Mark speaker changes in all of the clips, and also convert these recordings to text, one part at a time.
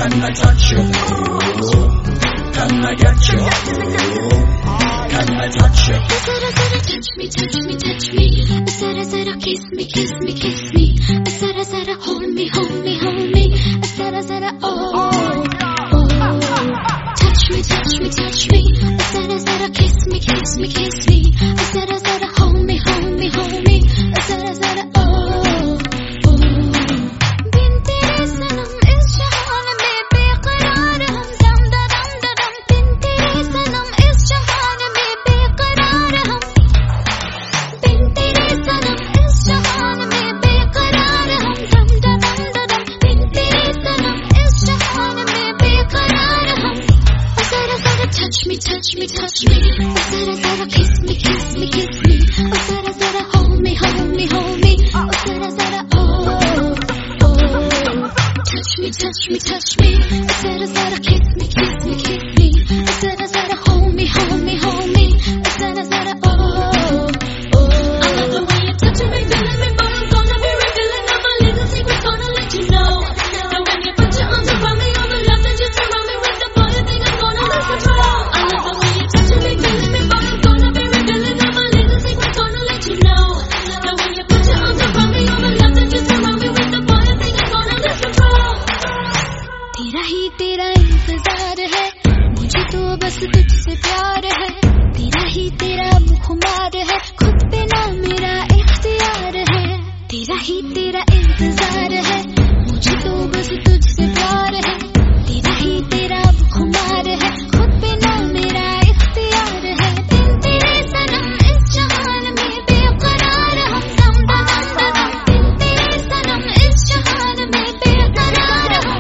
Speaker 1: Can I touch you? Can I get you? Can I touch you?
Speaker 2: Zara zara touch me, touch me, touch me. Zara zara kiss me, kiss me, kiss me. Zara zara hold me, hold me, hold me. Zara zara oh. Touch me, touch me, touch me. Zara zara kiss me, kiss me, kiss me. Zara zara hold me, hold me, hold me. Zara zara oh. बिन तेरे सनम इस जहान में बेकरार हम दम दा दम दा दम. बिन तेरे सनम इस जहान में बेकरार हम. बिन तेरे सनम इस जहान में बेकरार हम दम दा दम दा दम. बिन तेरे सनम इस जहान में बेकरार हम. Zara zara touch me, touch me, touch me. Zara zara kiss me, kiss me, kiss me. Zara zara hold me, hold me, hold me. Zara zara oh. Touch me, touch me, touch me. Zara zara kiss me, kiss me, kiss me. Zara zara hold me, hold me, hold me. Zara zara oh. I love the way you're touching me, feeling me, but I'm gonna be revealing all my little secrets, gonna let you know. Now when you put your arms around me, all the love that you surround me with, the boy I think I'm gonna lose control. I love the way you're touching me, feeling me, but I'm gonna be revealing all my little secrets, gonna let you know. Now when you put your arms around me, all the love that you surround me with, the boy I think I'm gonna lose control. तेरा ही तेरा इंतजार है, मुझे तो बस तुझसे प्यार है. तेरा ही तेरा खुमार है, खुद पे ना मेरा इख्तियार है. तेरा ही तेरा इंतजार है, मुझे तो बस तुझसे प्यार है. तेरा ही तेरा खुमार है, खुद पे ना मेरा इख्तियार है. बिन तेरे सनम इस जहान में बेकरार हम दम दा दम दा दम. बिन तेरे सनम इस जहान में बेकरार हम.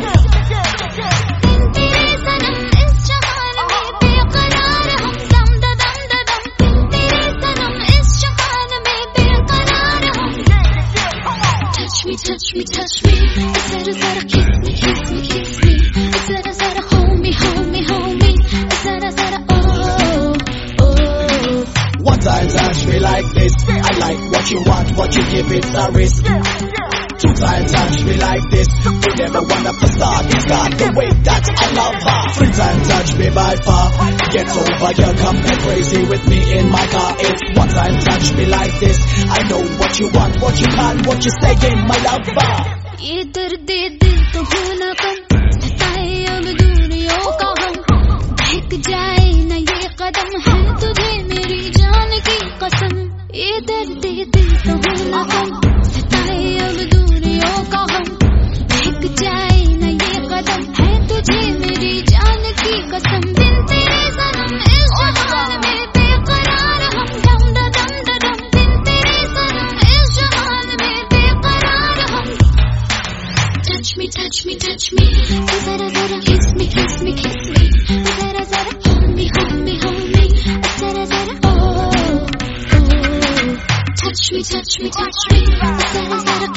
Speaker 2: बिन तेरे सनम इस जहान में बेकरार हम दम दा दम दा दम. बिन तेरे सनम इस जहान में बेकरार हम. Touch me, touch me, touch me. Zara zara kiss me, kiss me, kiss me. Zara zara hold me, hold me, hold me. Zara zara oh.
Speaker 1: One time touch me like this. I like what you want, what you give, it's a risk. Two times touch me like this. You never wanna start, it's not the way that I love her. Three times touch me by far. Get over here, come get crazy with me in my car. It's one time touch me like this. I know what you want, what you can, what you saying, my lover.
Speaker 2: ये दर्द दिल तो होना कम, सताए अब दूरियों का हम. बहक जाए न ये कदम, है तुझे मेरी जान की कसम. ये दर्द दिल तो होना कम, सताए अब दूरियों का हम. बहक जाए न ये कदम, है तुझे मेरी जान की कसम. बिन तेरे सनम इस जहान में बेकरार हम दम दा दम दा दम. बिन तेरे सनम इस जहान में बेकरार हम. Touch me, touch me, touch me. Zara zara kiss me, kiss me, kiss me. Zara zara hold me, hold me, hold me. Zara zara oh. Touch me, touch me, touch me. Zara zara